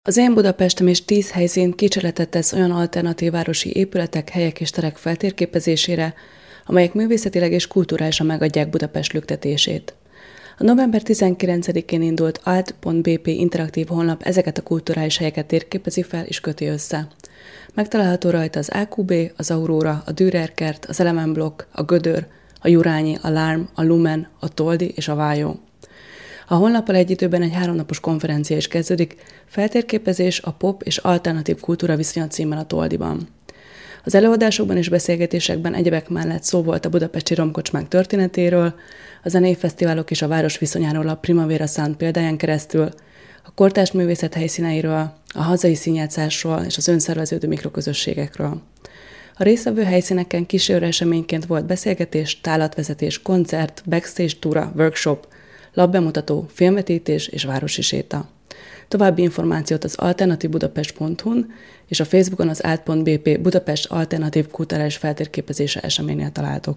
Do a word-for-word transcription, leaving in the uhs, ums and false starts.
Az Én Budapestem és tíz helyszín kísérletet tesz olyan alternatív városi épületek, helyek és terek feltérképezésére, amelyek művészetileg és kulturálisan megadják Budapest lüktetését. A november tizenkilencedikén indult alt pont bé pé interaktív honlap ezeket a kulturális helyeket térképezi fel és köti össze. Megtalálható rajta az á kú bé, az Aurora, a Dürer kert, az Elemen blokk, a Gödör, a Jurányi, a Lárm, a Lumen, a Toldi és a Vájó. A honlappal egy időben egy háromnapos konferencia is kezdődik, feltérképezés a pop és alternatív kultúra viszonya címmel a Toldiban. Az előadásokban és beszélgetésekben egyebek mellett szó volt a budapesti romkocsmák történetéről, a zenei fesztiválok és a város viszonyáról a Primavera Sound példáján keresztül, a kortárs művészet helyszíneiről, a hazai színjátszásról és az önszerveződő mikroközösségekről. A résztvevő helyszíneken kísérő eseményként volt beszélgetés, tálatvezetés, koncert, backstage túra, workshop, labbemutató, filmvetítés és városi séta. További információt az alternatívbudapest pont hu-n és a Facebookon az alt pont bé pé Budapest alternatív kulturális feltérképezése eseménynél találtok.